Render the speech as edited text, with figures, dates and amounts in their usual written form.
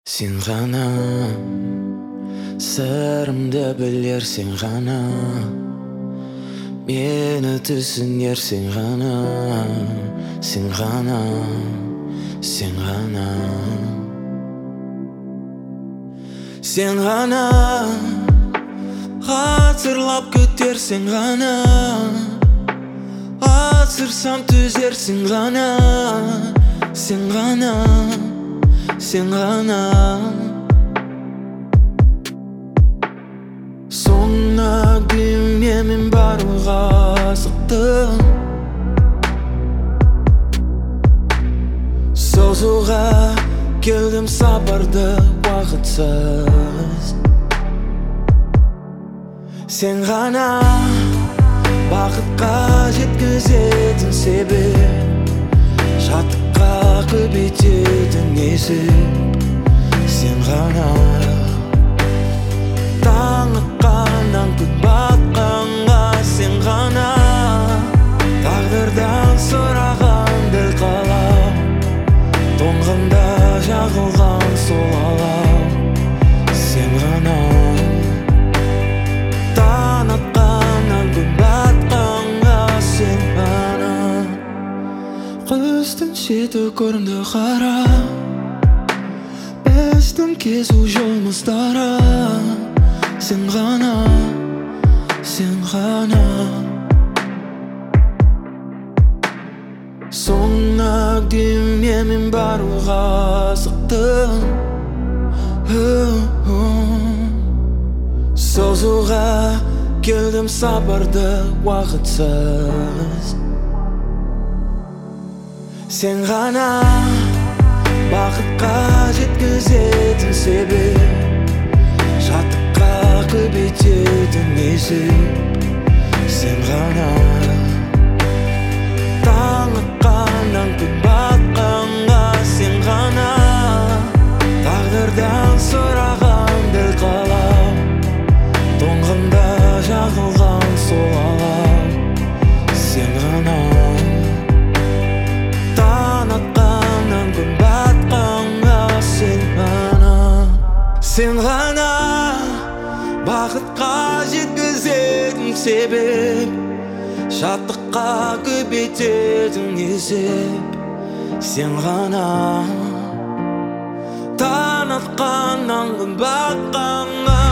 Sen ғана сырымды білерсің ғана, мені түсінерсің ғана, сен ғана, сен ғана. Сен ғана ғасырлап күтерсің ғана, асырсам түзерсің ғана, сен ғана, сен ғана. Соңына дейін мен баруға асықтым, созуға келдім сапарды уақытсыз. Сен ғана бақытқа жеткізетін себеп, шаттыққа көбейтетін есеп. Сен ғана таң атқаннан күн батқанға, сен ғана тағдырдан сұраған бір қалам, тоңғанда жағылған сол алам. Сен ғана таң атқаннан күн батқанға, сен ғана. Құстың шеті көрінді қара, біздің кезу жолымыздары. Сен ғана, сен ғана. Соңына дейін мен баруға асықтым, созуға келдім сапарды уақытсыз. Сен ғана бақытқа жеткізетін себеп, шаттыққа көбейтетін есеп. Сен ғана таң атқаннан күн батқанға, сен ғана тағдырдан сұраған бір қалам, тоңғанда жағылған сол алам. Сен ғана таң атқаннан күн батқанға, сен ғана. Сен ғана бақытқа жеткізетін себеп, шаттыққа көбейтетін есеп. Сен ғана таң атқаннан күн батқанға,